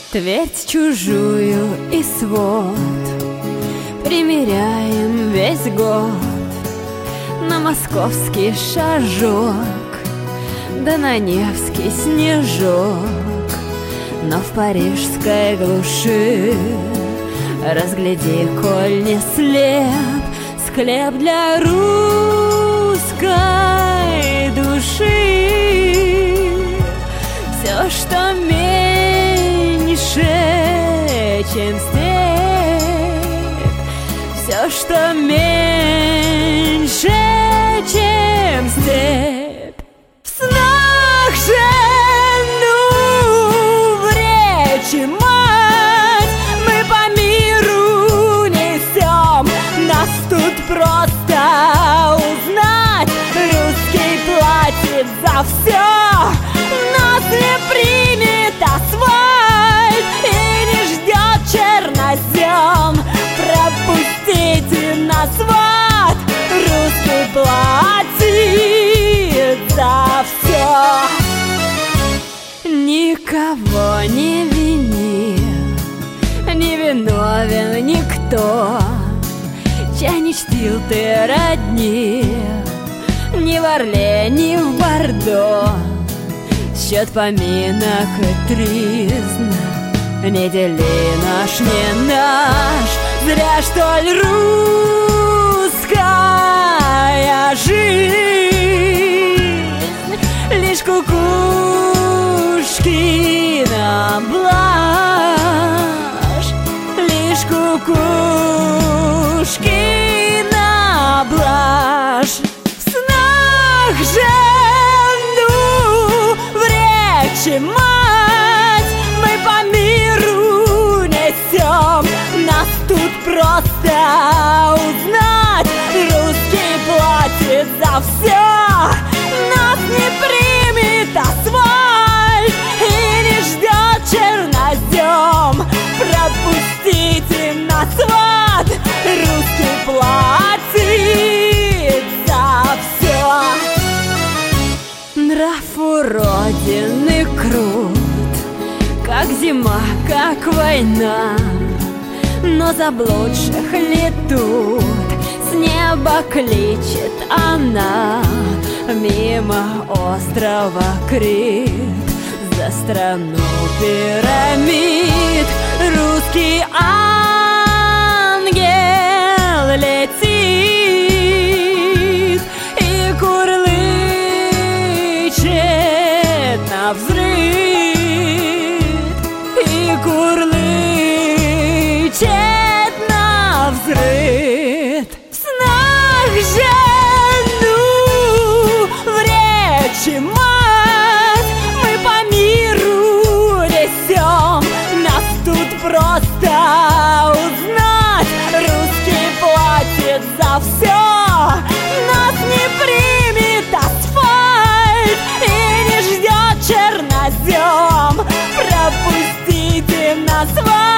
Твердь чужую и свод примеряем весь год на московский шажок, да на невский снежок. Но в парижской глуши разгляди, коль не слеп, склеп для русской души. Все, что меньше, чем степь, все, что меньше, чем степь. В снах жену, в речи мать, мы по миру несем. Нас тут просто узнать. Русский платит за все, нас не примет асфальт и не ждет чернозем. Пропустите нас в ад, русский платит за все. Никого не вини, не виновен никто, чай не чтил ты родни, ни в Орле, ни в Бордо. Счет поминок и тризн не дели наш, не наш. Зря, что ли, русская жизнь лишь кукушкина блажь, лишь кукушкина блажь. В снах жену, в речи мать, мы по миру несем. Нас тут просто узнать. Русский платит за все, нас не примет асфальт и не ждет чернозем. Пропустите нас в ад, русский платит за все. Нрав уродины крут, как зима, как война, но заблудших ли тут с неба кличет она. Мимо острова Крит, за страну пирамид, русский ангел летит и курлычет на взрыв, и курлычет на взрыв. В снах жену, в речи мать, мы по миру несем. Нас тут просто узнать. Русский платит за все, нас не примет асфальт и не ждет чернозем. Пропустите нас в ад,